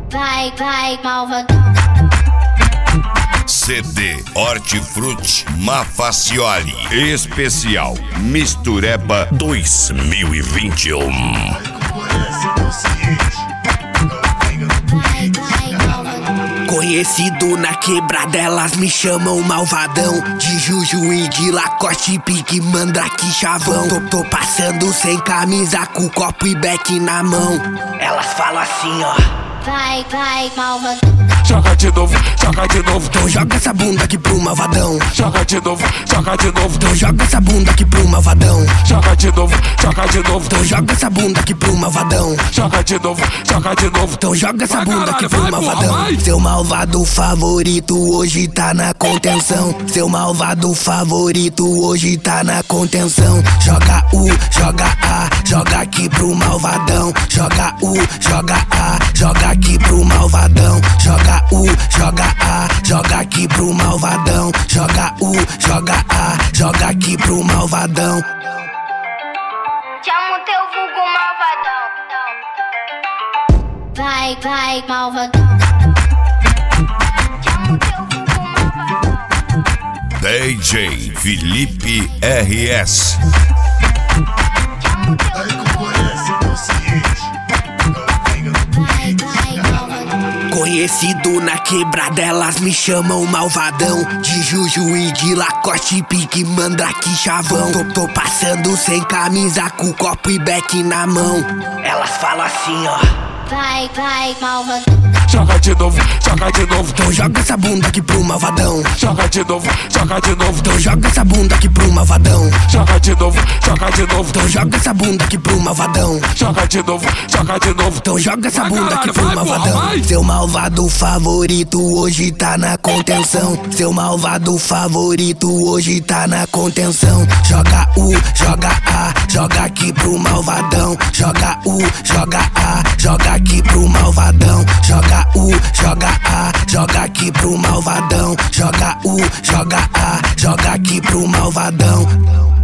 vai, malvadão. CD Hortifruti Mafacioli Especial Mistureba 2021. Conhecido na quebrada, elas me chamam malvadão. De Jujuí, de Lacoste, pique, mandrake, chavão. Tô passando sem camisa, com copo e beck na mão. Elas falam assim, ó: vai, malvadão. Joga de novo, joga de novo. Então joga essa bunda aqui pro malvadão. Joga de novo, joga de novo. Então joga essa bunda aqui pro malvadão. Joga de novo, joga de novo. Então joga essa bunda aqui pro malvadão. Joga de novo, joga de novo. Então joga essa Vai, bunda aqui caralho, pro vai, malvadão. porra, vai. Seu malvado favorito hoje tá na contenção. Seu malvado favorito hoje tá na contenção. Joga U, joga A, joga aqui pro malvadão. Joga U, joga A, joga aqui pro malvadão. Joga U, joga A, joga aqui pro malvadão. Joga U, joga A, joga aqui pro malvadão. Chama o teu vulgo malvadão. Vai, malvadão. Chama o teu vulgo malvadão. DJ Felipe RS. Chama o teu vulgo Conhecido na quebrada, elas me chamam malvadão. De Jujuí, de Lacoste, pique, mandrake, chavão. Tô passando sem camisa, com copo e beck na mão. Elas falam assim, ó: vai, malvadão. Joga de novo, joga de novo. então joga essa bunda aqui pro malvadão. Joga de novo, joga de novo. Então joga essa bunda aqui pro malvadão. Joga de novo, joga de novo. Então joga essa bunda aqui pro malvadão. Joga de novo, joga de novo. Então joga essa Vai, bunda aqui caralho, pro vai, porra, malvadão. vai. Seu malvado favorito hoje tá na contenção. Seu malvado favorito hoje tá na contenção. Joga U, joga A, joga aqui pro malvadão. Joga U, joga A, joga aqui pro malvadão. Joga U, joga A, joga aqui pro malvadão. Joga U, joga A, joga aqui pro malvadão.